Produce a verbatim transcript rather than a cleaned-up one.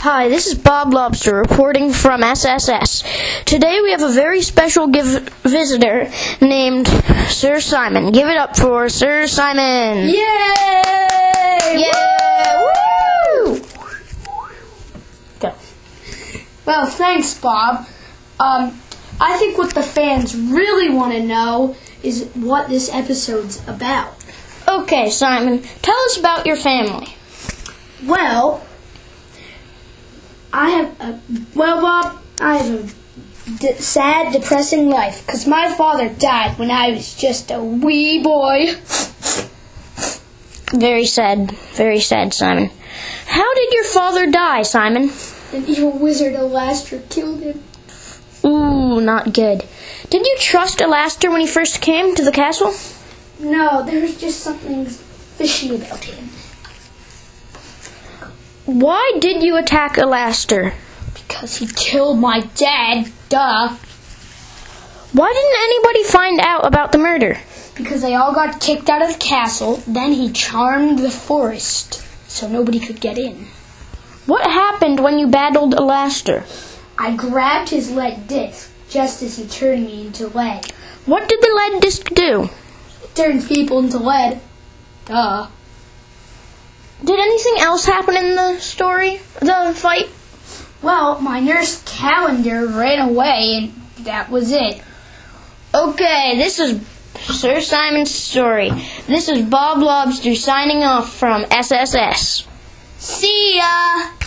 Hi, this is Bob Lobster reporting from S S S. Today we have a very special give- visitor named Sir Simon. Give it up for Sir Simon. Yay! Yeah! Woo! Go. Well, thanks, Bob. Um, I think what the fans really want to know is what this episode's about. Okay, Simon, tell us about your family. Well, I have a, well, Bob, I have a d- sad, depressing life, because my father died when I was just a wee boy. Very sad, very sad, Simon. How did your father die, Simon? An evil wizard, Alaster, killed him. Ooh, not good. Did you trust Alaster when he first came to the castle? No, there was just something fishy about him. Why did you attack Alaster? Because he killed my dad, duh. Why didn't anybody find out about the murder? Because they all got kicked out of the castle, then he charmed the forest, so nobody could get in. What happened when you battled Alaster? I grabbed his lead disc, just as he turned me into lead. What did the lead disc do? It turns people into lead. Duh. Did anything else happen in the story, the fight? Well, my nurse Calendar ran away, and that was it. Okay, this is Sir Simon's story. This is Bob Lobster signing off from S S S. See ya!